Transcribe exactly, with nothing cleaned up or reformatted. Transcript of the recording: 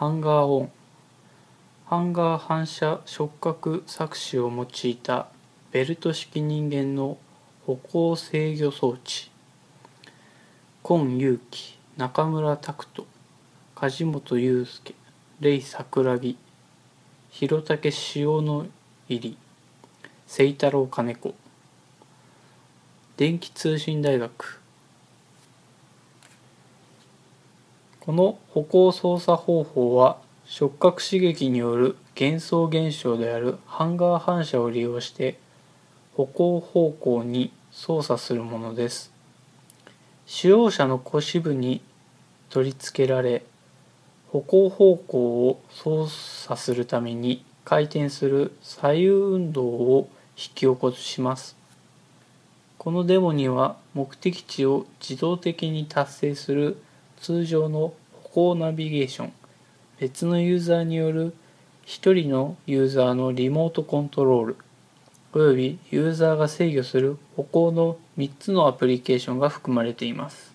ハンガーオン。ハンガー反射触覚錯視を用いたベルト式人間の歩行制御装置。今祐希、中村拓人、梶本裕介、レイ桜木、広武塩の入、清太郎金子。電気通信大学。この歩行操作方法は触覚刺激による幻想現象であるハンガー反射を利用して歩行方向に操作するものです。使用者の腰部に取り付けられ、歩行方向を操作するために回転する左右運動を引き起こします。このデモには目的地を自動的に達成する通常の歩行ナビゲーション、別のユーザーによるひとりのユーザーのリモートコントロール、およびユーザーが制御する歩行のみっつのアプリケーションが含まれています。